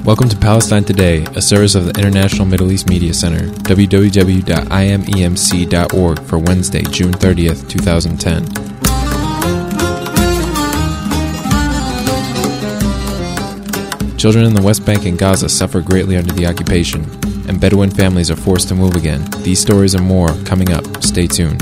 Welcome to Palestine Today, a service of the International Middle East Media Center, www.imemc.org for Wednesday, June 30th, 2010. Children in the West Bank and Gaza suffer greatly under the occupation, and Bedouin families are forced to move again. These stories and more coming up. Stay tuned.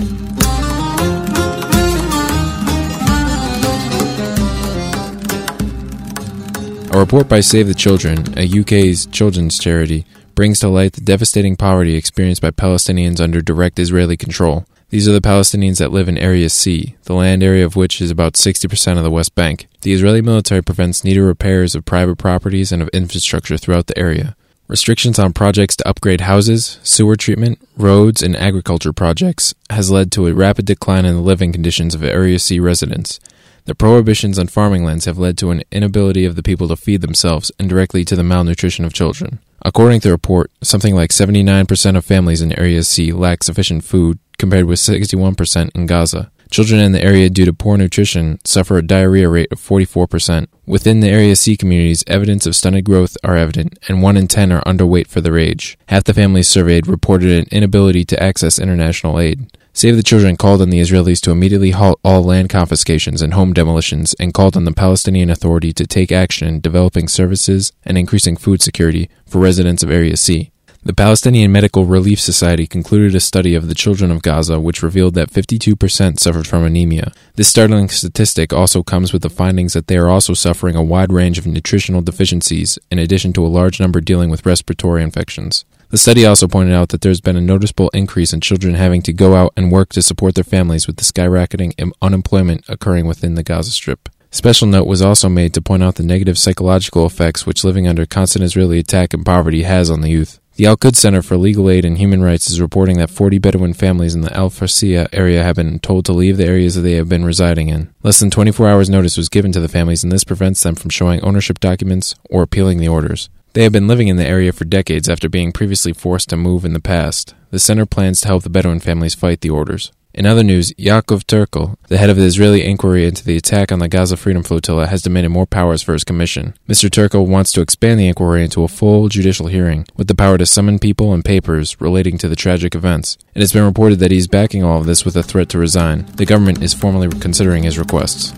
A report by Save the Children, a UK's children's charity, brings to light the devastating poverty experienced by Palestinians under direct Israeli control. These are the Palestinians that live in Area C, the land area of which is about 60% of the West Bank. The Israeli military prevents needed repairs of private properties and of infrastructure throughout the area. Restrictions on projects to upgrade houses, sewer treatment, roads, and agriculture projects has led to a rapid decline in the living conditions of Area C residents. The prohibitions on farming lands have led to an inability of the people to feed themselves and directly to the malnutrition of children. According to the report, something like 79% of families in Area C lack sufficient food, compared with 61% in Gaza. Children in the area due to poor nutrition suffer a diarrhea rate of 44%. Within the Area C communities, evidence of stunted growth are evident, and 1 in 10 are underweight for their age. Half the families surveyed reported an inability to access international aid. Save the Children called on the Israelis to immediately halt all land confiscations and home demolitions, and called on the Palestinian Authority to take action in developing services and increasing food security for residents of Area C. The Palestinian Medical Relief Society concluded a study of the children of Gaza which revealed that 52% suffered from anemia. This startling statistic also comes with the findings that they are also suffering a wide range of nutritional deficiencies, in addition to a large number dealing with respiratory infections. The study also pointed out that there's been a noticeable increase in children having to go out and work to support their families, with the skyrocketing unemployment occurring within the Gaza Strip. Special note was also made to point out the negative psychological effects which living under constant Israeli attack and poverty has on the youth. The Al-Quds Center for Legal Aid and Human Rights is reporting that 40 Bedouin families in the Al-Farsiya area have been told to leave the areas that they have been residing in. Less than 24 hours notice was given to the families, and this prevents them from showing ownership documents or appealing the orders. They have been living in the area for decades after being previously forced to move in the past. The center plans to help the Bedouin families fight the orders. In other news, Yaakov Turkel, the head of the Israeli inquiry into the attack on the Gaza Freedom Flotilla, has demanded more powers for his commission. Mr. Turkel wants to expand the inquiry into a full judicial hearing, with the power to summon people and papers relating to the tragic events. It has been reported that he is backing all of this with a threat to resign. The government is formally considering his requests.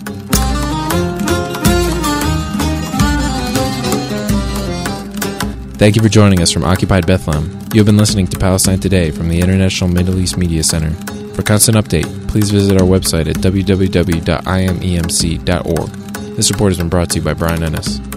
Thank you for joining us from Occupied Bethlehem. You have been listening to Palestine Today from the International Middle East Media Center. For constant update, please visit our website at www.imemc.org. This report has been brought to you by Brian Ennis.